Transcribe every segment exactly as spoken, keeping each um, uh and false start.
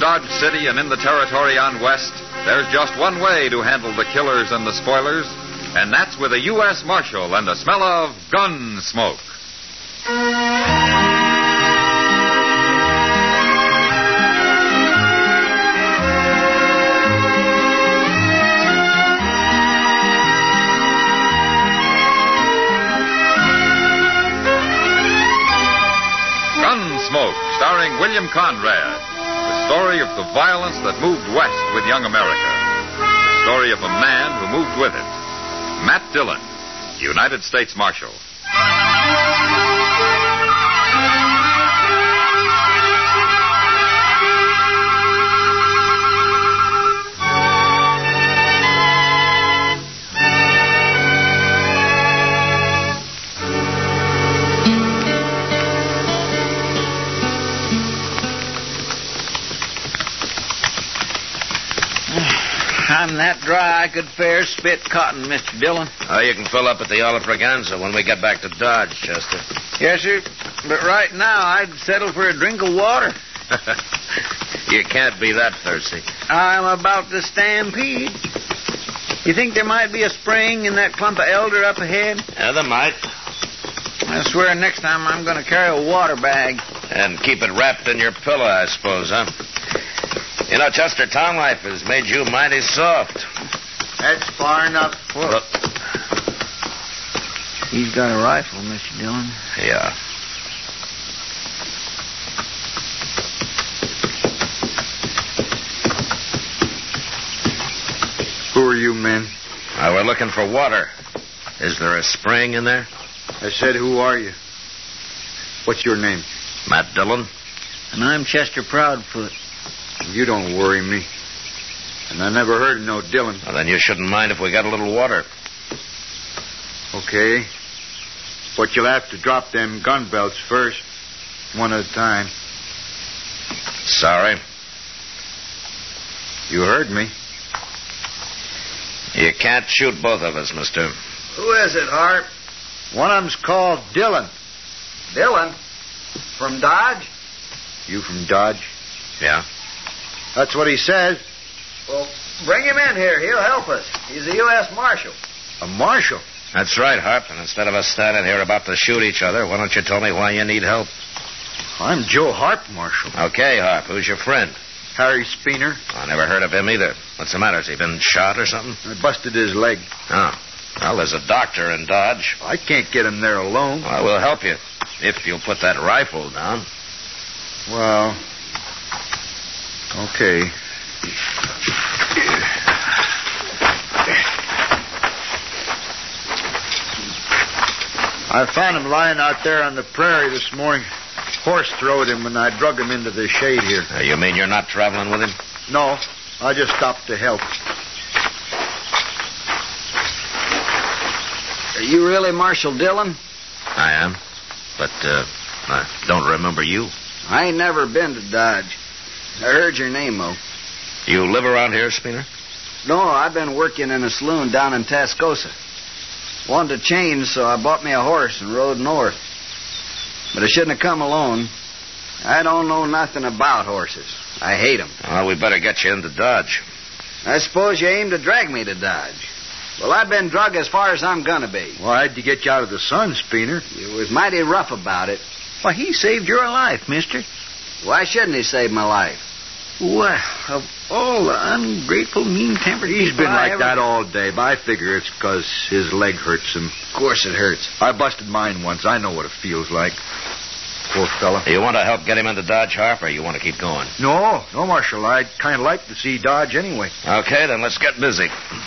Dodge City and in the territory on West, there's just one way to handle the killers and the spoilers, and that's with a U S Marshal and the smell of gun smoke. Gunsmoke, starring William Conrad. The story of the violence that moved west with young America. The story of a man who moved with it. Matt Dillon, United States Marshal. I'm that dry I could fair spit cotton, Mister Dillon. Oh, you can fill up at the Olive Braganza when we get back to Dodge, Chester. Yes, sir. But right now, I'd settle for a drink of water. You can't be that thirsty. I'm about to stampede. You think there might be a spring in that clump of elder up ahead? Yeah, there might. I swear next time I'm going to carry a water bag. And keep it wrapped in your pillow, I suppose, huh? You know, Chester, town life has made you mighty soft. That's far enough. Look. He's got a rifle, Mister Dillon. Yeah. Who are you men? Uh, we're looking for water. Is there a spring in there? I said, who are you? What's your name? Matt Dillon. And I'm Chester Proudfoot. You don't worry me. And I never heard of no Dillon. Well, then you shouldn't mind if we got a little water. Okay. But you'll have to drop them gun belts first. One at a time. Sorry. You heard me. You can't shoot both of us, mister. Who is it, Harp? One of them's called Dillon. Dillon? From Dodge? You from Dodge? Yeah. That's what he says. Well, bring him in here. He'll help us. He's a U S Marshal. A marshal? That's right, Harp. And instead of us standing here about to shoot each other, why don't you tell me why you need help? I'm Joe Harp, Marshal. Okay, Harp. Who's your friend? Harry Speener. I never heard of him either. What's the matter? Has he been shot or something? I busted his leg. Oh. Well, there's a doctor in Dodge. I can't get him there alone. Well, we'll help you. If you'll put that rifle down. Well, okay. I found him lying out there on the prairie this morning. Horse throwed him when I drug him into the shade here. Uh, you mean you're not traveling with him? No, I just stopped to help. Are you really Marshal Dillon? I am. But, uh, I don't remember you. I ain't never been to Dodge. I heard your name, though. You live around here, Speener? No, I've been working in a saloon down in Tascosa. Wanted to change, so I bought me a horse and rode north. But I shouldn't have come alone. I don't know nothing about horses. I hate them. Well, we better get you into Dodge. I suppose you aim to drag me to Dodge. Well, I've been drug as far as I'm gonna be. Well, I had to get you out of the sun, Speener. You was mighty rough about it. Why, he saved your life, mister. Why shouldn't he save my life? Well, of all the ungrateful, mean-tempered He's been like ever... that all day, but I figure it's because his leg hurts him. Of course it hurts. I busted mine once. I know what it feels like. Poor fella. You want to help get him into Dodge, Harp, or you want to keep going? No, no, Marshal. I'd kind of like to see Dodge anyway. Okay, then let's get busy.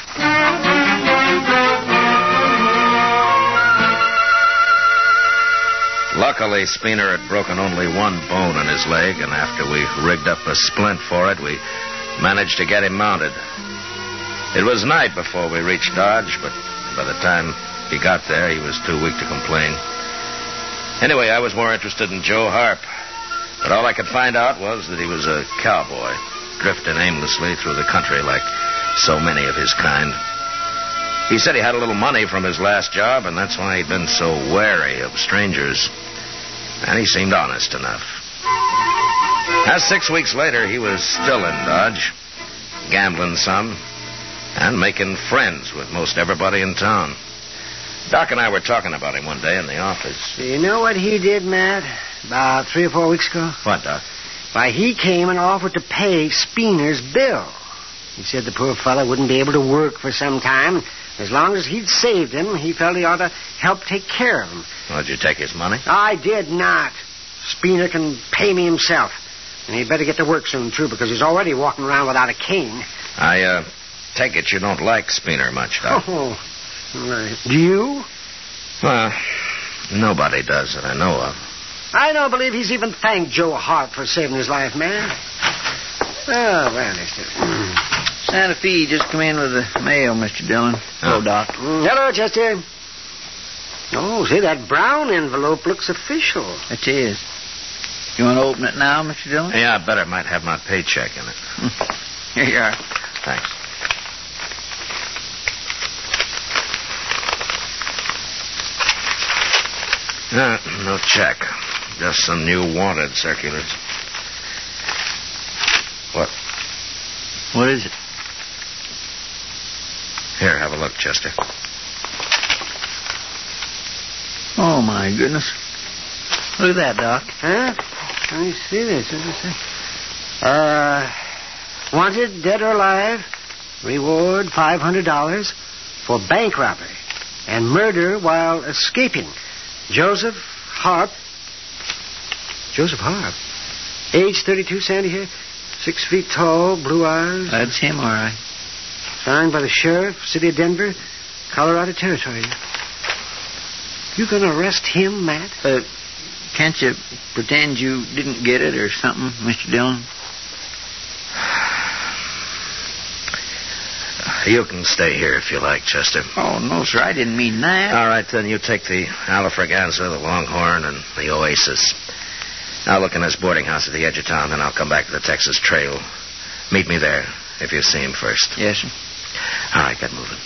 Luckily, Speener had broken only one bone in his leg, and after we rigged up a splint for it, we managed to get him mounted. It was night before we reached Dodge, but by the time he got there, he was too weak to complain. Anyway, I was more interested in Joe Harp, but all I could find out was that he was a cowboy, drifting aimlessly through the country like so many of his kind. He said he had a little money from his last job, and that's why he'd been so wary of strangers. And he seemed honest enough. Now, six weeks later, he was still in Dodge, gambling some, and making friends with most everybody in town. Doc and I were talking about him one day in the office. You know what he did, Matt, about three or four weeks ago? What, Doc? Why, he came and offered to pay Speener's bill. He said the poor fellow wouldn't be able to work for some time. As long as he'd saved him, he felt he ought to help take care of him. Well, did you take his money? I did not. Speener can pay me himself. And he'd better get to work soon, too, because he's already walking around without a cane. I, uh, take it you don't like Speener much, Doc. Oh, right. Do you? Well, nobody does that I know of. I don't believe he's even thanked Joe Hart for saving his life, man. Oh, well, Mister Santa Fe just come in with the mail, Mister Dillon. Hello, Doc. Mm, hello, Chester. Oh, see, that brown envelope looks official. It is. You want to open it now, Mister Dillon? Yeah, I bet it might have my paycheck in it. Here you are. Thanks. Uh, no check. Just some new wanted circulars. What? What is it? Here, have a look, Chester. Oh, my goodness. Look at that, Doc. Huh? Let me see this. What does it say? Uh, wanted, dead or alive, reward five hundred dollars for bank robbery and murder while escaping. Joseph Harp. Joseph Harp. Age thirty-two, sandy hair, six feet tall, blue eyes. That's him, all right. Signed by the sheriff, city of Denver, Colorado Territory. You gonna arrest him, Matt? Uh, can't you pretend you didn't get it or something, Mister Dillon? You can stay here if you like, Chester. Oh, no, sir, I didn't mean that. All right, then you take the Alafraganza, the Longhorn, and the Oasis. I'll look in this boarding house at the edge of town, then I'll come back to the Texas Trail. Meet me there, if you see him first. Yes, sir. All right, get moving.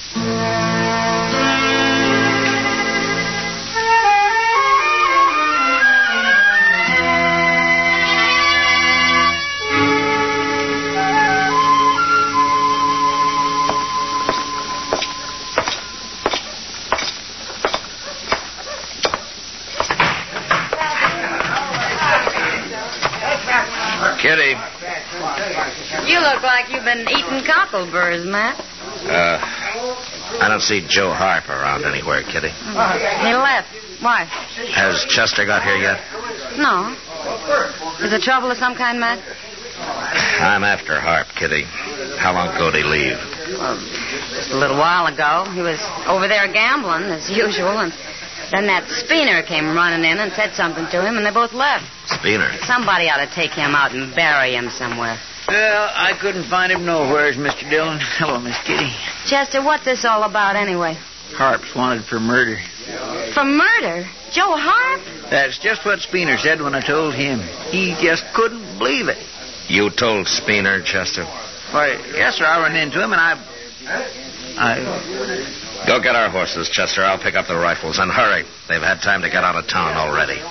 Kitty. You look like you've been eating cockleburrs, Matt. Uh, I don't see Joe Harp around anywhere, Kitty. He left. Why? Has Chester got here yet? No. Is there trouble of some kind, Matt? I'm after Harp, Kitty. How long ago did he leave? Well, just a little while ago. He was over there gambling, as usual, and then that Speener came running in and said something to him, and they both left. Speener? Somebody ought to take him out and bury him somewhere. Well, I couldn't find him nowhere, Mister Dillon. Hello, Miss Kitty. Chester, what's this all about anyway? Harp's wanted for murder. For murder? Joe Harp? That's just what Speener said when I told him. He just couldn't believe it. You told Speener, Chester? Why, yes, sir. I ran into him, and I... I... Go get our horses, Chester. I'll pick up the rifles. And hurry. They've had time to get out of town already.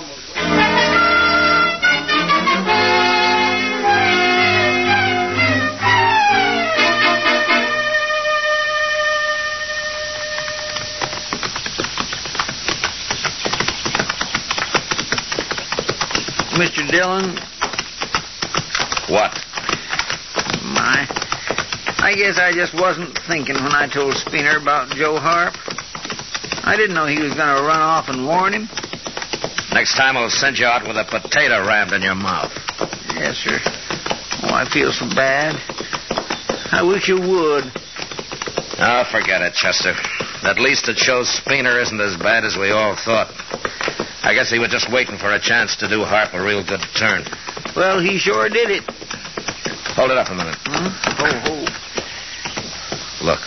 Mister Dillon? What? My... I guess I just wasn't thinking when I told Speener about Joe Harp. I didn't know he was going to run off and warn him. Next time I'll send you out with a potato rammed in your mouth. Yes, sir. Oh, I feel so bad. I wish you would. Oh, forget it, Chester. At least it shows Speener isn't as bad as we all thought. I guess he was just waiting for a chance to do Harp a real good turn. Well, he sure did it. Hold it up a minute. Huh? Ho, ho. Look.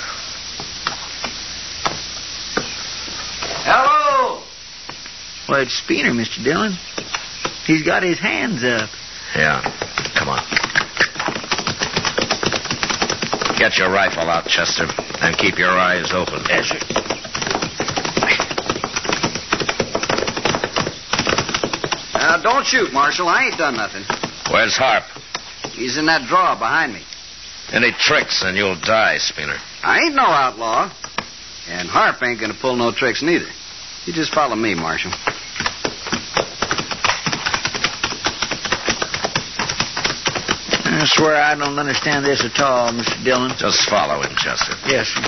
Hello! Well, it's Speener, Mister Dillon. He's got his hands up. Yeah. Come on. Get your rifle out, Chester, and keep your eyes open. Yes, sir. Uh, don't shoot, Marshal. I ain't done nothing. Where's Harp? He's in that drawer behind me. Any tricks and you'll die, Spooner. I ain't no outlaw. And Harp ain't gonna pull no tricks neither. You just follow me, Marshal. I swear I don't understand this at all, Mister Dillon. Just follow him, Chester. Yes, sir.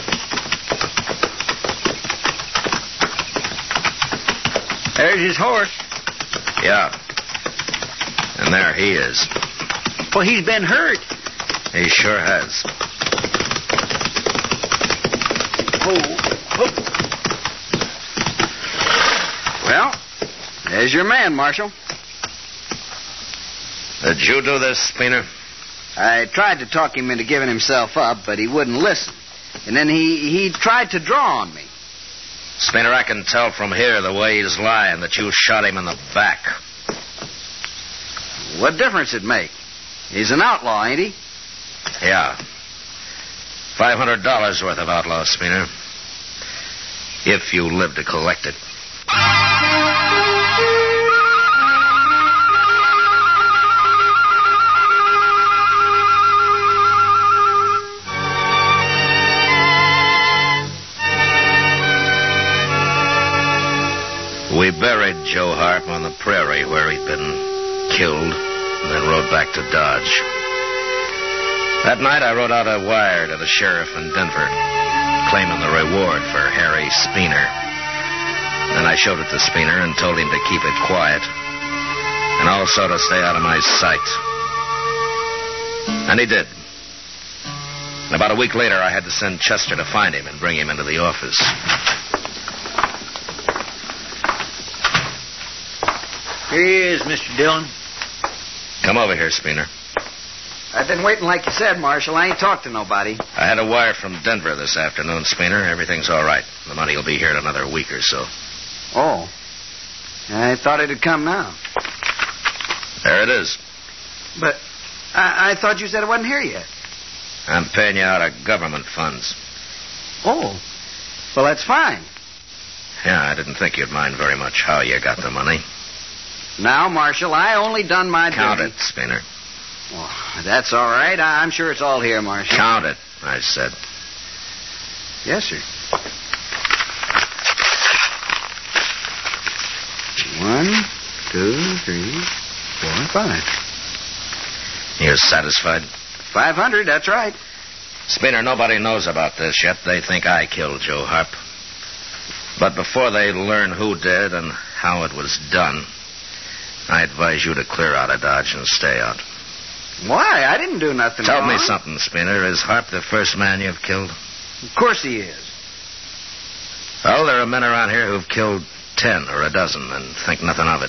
There's his horse. Yeah. And there he is. Well, he's been hurt. He sure has. Oh, oh. Well, there's your man, Marshal. Did you do this, Spooner? I tried to talk him into giving himself up, but he wouldn't listen. And then he, he tried to draw on me. Spooner, I can tell from here the way he's lying that you shot him in the back. What difference it make? He's an outlaw, ain't he? Yeah. Five hundred dollars worth of outlaw, Spooner. If you live to collect it. We buried Joe Harp on the prairie where he'd been killed, and then rode back to Dodge. That night I wrote out a wire to the sheriff in Denver, claiming the reward for Harry Spooner. Then I showed it to Spooner and told him to keep it quiet, and also to stay out of my sight. And he did. And about a week later, I had to send Chester to find him and bring him into the office. Here he is, Mister Dillon. Come over here, Spooner. I've been waiting like you said, Marshal. I ain't talked to nobody. I had a wire from Denver this afternoon, Spooner. Everything's all right. The money will be here in another week or so. Oh. I thought it'd come now. There it is. But I, I thought you said it wasn't here yet. I'm paying you out of government funds. Oh. Well, that's fine. Yeah, I didn't think you'd mind very much how you got the money. Now, Marshal, I only done my Count duty. it, Spooner. Oh, that's all right. I- I'm sure it's all here, Marshal. Count it, I said. Yes, sir. One, two, three, four, five. You're satisfied? Five hundred, that's right. Spooner, nobody knows about this yet. They think I killed Joe Harp. But before they learn who did and how it was done, I advise you to clear out of Dodge and stay out. Why? I didn't do nothing Tell wrong. me something, Spooner. Is Harp the first man you've killed? Of course he is. Well, there are men around here who've killed ten or a dozen and think nothing of it.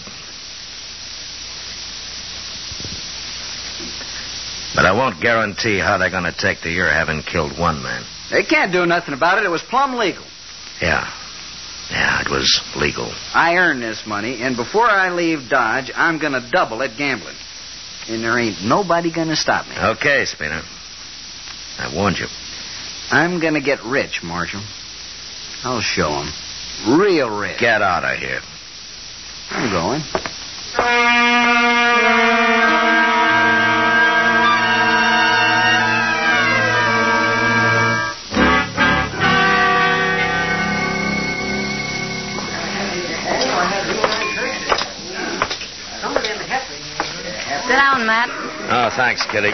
But I won't guarantee how they're going to take to your having killed one man. They can't do nothing about it. It was plumb legal. Yeah. Yeah, it was legal. I earned this money, and before I leave Dodge, I'm going to double it gambling. And there ain't nobody going to stop me. Okay, Spooner. I warned you. I'm going to get rich, Marshal. I'll show 'em. Real rich. Get out of here. I'm going. Sit down, Matt. Oh, thanks, Kitty.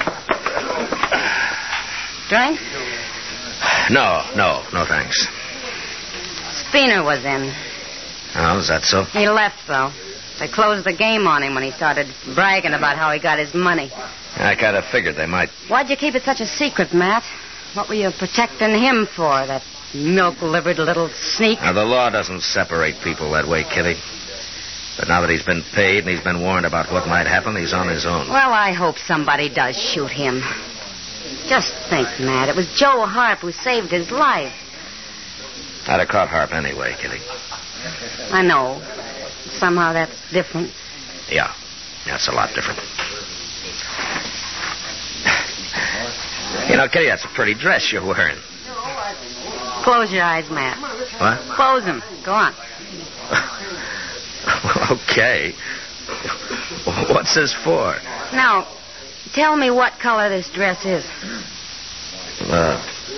Drink? No, no, no thanks. Spooner was in. Oh, is that so? He left, though. They closed the game on him when he started bragging about how he got his money. I kind of figured they might. Why'd you keep it such a secret, Matt? What were you protecting him for, that milk-livered little sneak? Now, the law doesn't separate people that way, Kitty. But now that he's been paid and he's been warned about what might happen, he's on his own. Well, I hope somebody does shoot him. Just think, Matt, it was Joe Harp who saved his life. I'd have caught Harp anyway, Kitty. I know. Somehow that's different. Yeah, that's a lot different. You know, Kitty, that's a pretty dress you're wearing. Close your eyes, Matt. What? Close them. Go on. Okay. What's this for? Now, tell me what color this dress is. Uh,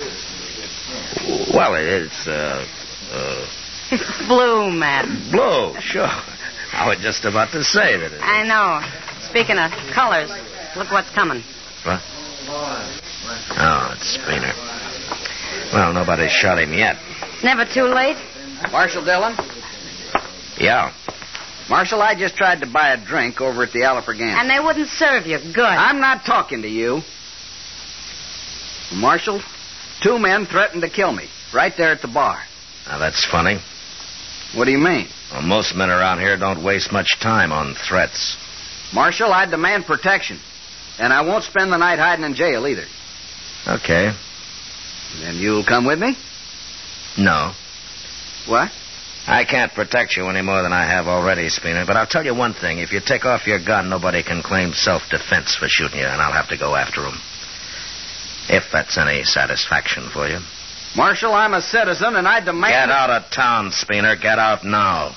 well, it's, uh, uh... It's blue, Matt. Blue, sure. I was just about to say that it I know. Speaking of colors, look what's coming. What? Oh, it's Spooner. Well, nobody's shot him yet. Never too late? Marshal Dillon? Yeah. Marshal, I just tried to buy a drink over at the Alfregans. And they wouldn't serve you. Good. I'm not talking to you. Marshal, two men threatened to kill me right there at the bar. Now, that's funny. What do you mean? Well, most men around here don't waste much time on threats. Marshal, I demand protection. And I won't spend the night hiding in jail either. Okay. Then you'll come with me? No. What? I can't protect you any more than I have already, Spooner. But I'll tell you one thing. If you take off your gun, nobody can claim self-defense for shooting you, and I'll have to go after them. If that's any satisfaction for you. Marshal, I'm a citizen, and I demand... Get out of town, Spooner. Get out now.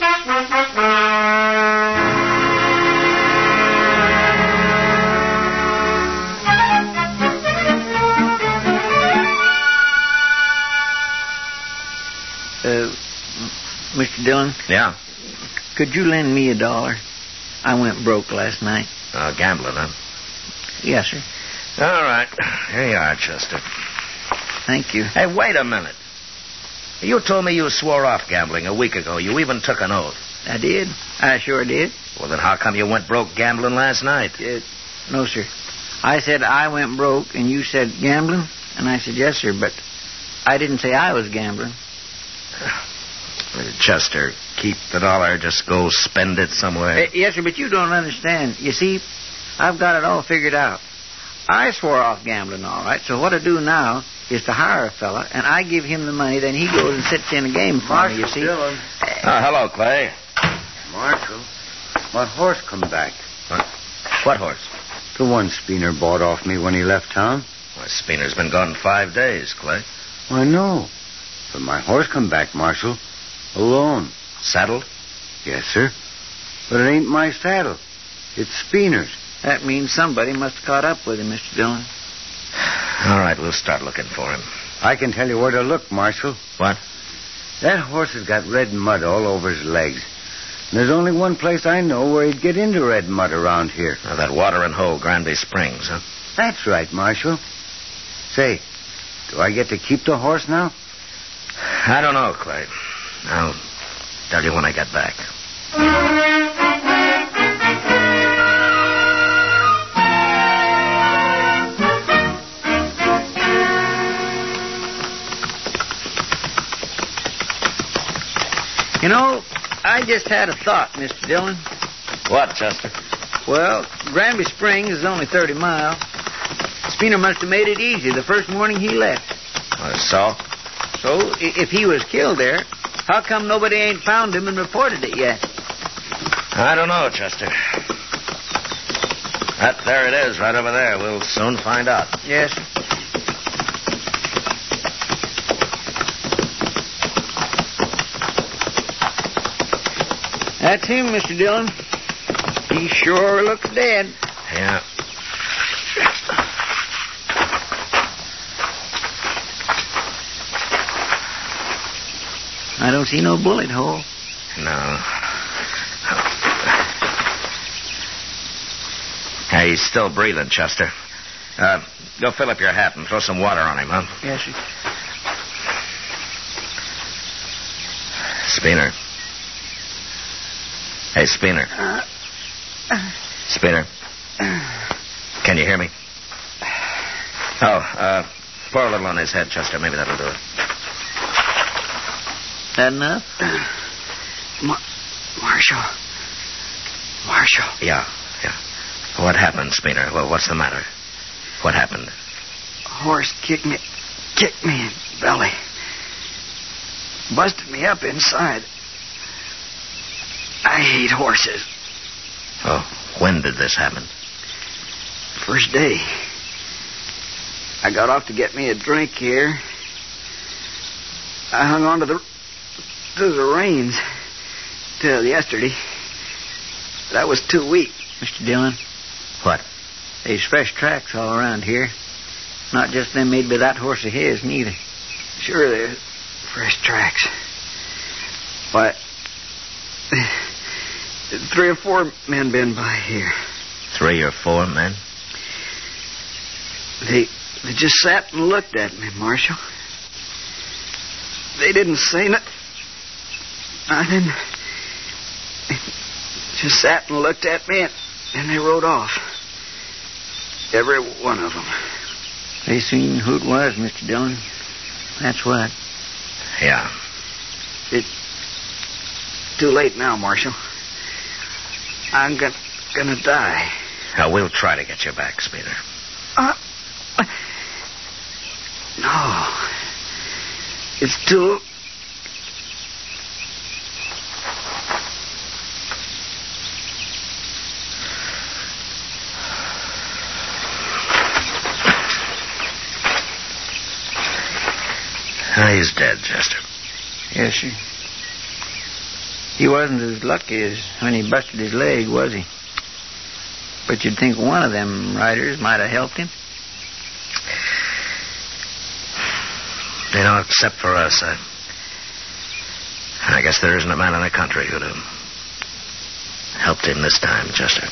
Uh, Mister Dillon? Yeah? Could you lend me a dollar? I went broke last night. Uh, gambling, huh? Yes, sir. All right. Here you are, Chester. Thank you. Hey, wait a minute. You told me you swore off gambling a week ago. You even took an oath. I did. I sure did. Well, then how come you went broke gambling last night? Uh, no, sir. I said I went broke, and you said gambling? And I said, yes, sir, but I didn't say I was gambling. Chester, keep the dollar. Just go spend it somewhere. Uh, yes, sir, but you don't understand. You see, I've got it all figured out. I swore off gambling, all right, so what I do now is to hire a fella, and I give him the money, then he goes and sits in a game for Marshal me, you see. Dillon. Oh, hello, Clay. Marshal, my horse come back. What? What horse? The one Spooner bought off me when he left town. Well, Spooner's been gone five days, Clay. I know. But my horse come back, Marshal. Alone. Saddled? Yes, sir. But it ain't my saddle. It's Spooner's. That means somebody must have caught up with him, Mister Dillon. All right, we'll start looking for him. I can tell you where to look, Marshal. What? That horse has got red mud all over his legs. And there's only one place I know where he'd get into red mud around here. Now, that watering hole, Granby Springs, huh? That's right, Marshal. Say, do I get to keep the horse now? I don't know, Clay. I'll tell you when I get back. You know, I just had a thought, Mister Dillon. What, Chester? Well, Granby Springs is only thirty miles. Spooner must have made it easy the first morning he left. Uh, so? So, i- if he was killed there, how come nobody ain't found him and reported it yet? I don't know, Chester. That, there it is, right over there. We'll soon find out. Yes, sir. That's him, Mister Dillon. He sure looks dead. Yeah. I don't see no bullet hole. No. Hey, he's still breathing, Chester. Uh, go fill up your hat and throw some water on him, huh? Yes, sir. Spooner. Hey, Spooner. Spooner. Can you hear me? Oh, uh, pour a little on his head, Chester. Maybe that'll do it. That enough? Mar- Marshal. Marshal. Yeah, yeah. What happened, Spooner? Well, what's the matter? What happened? A horse kicked me, kicked me in the belly. Busted me up inside. I hate horses. Oh, when did this happen? First day. I got off to get me a drink here. I hung on to the to the reins till yesterday. But I was too weak. Mister Dillon, What? There's fresh tracks all around here. Not just them made by that horse of his, neither. Sure, there's fresh tracks. Why, three or four men been by here. Three or four men? They, they just sat and looked at me, Marshal. They didn't say nothing. Nothing. They just sat and looked at me, and, and they rode off. Every one of them. They seen who it was, Mister Dillon. That's what. Yeah. It's too late now, Marshal. I'm go- gonna die. Now, we'll try to get you back, Speener. Uh, no. It's too... Ah, he's dead, Chester. Yes, sir. He wasn't as lucky as when he busted his leg, was he? But you'd think one of them riders might have helped him. You know, except for us, I... I guess there isn't a man in the country who'd have helped him this time, Chester.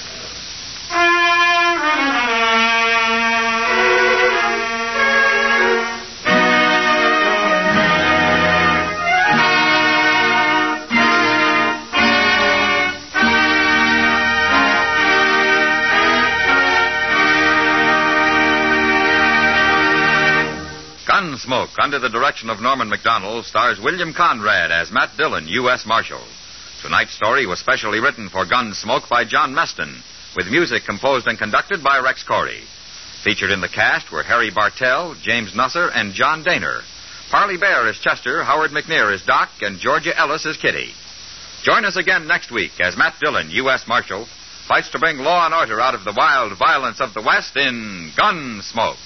Gunsmoke, under the direction of Norman Macdonald, stars William Conrad as Matt Dillon, U S Marshal. Tonight's story was specially written for Gunsmoke by John Meston, with music composed and conducted by Rex Corey. Featured in the cast were Harry Bartell, James Nusser, and John Daner. Parley Bear is Chester, Howard McNear is Doc, and Georgia Ellis is Kitty. Join us again next week as Matt Dillon, U S Marshal, fights to bring law and order out of the wild violence of the West in Gunsmoke.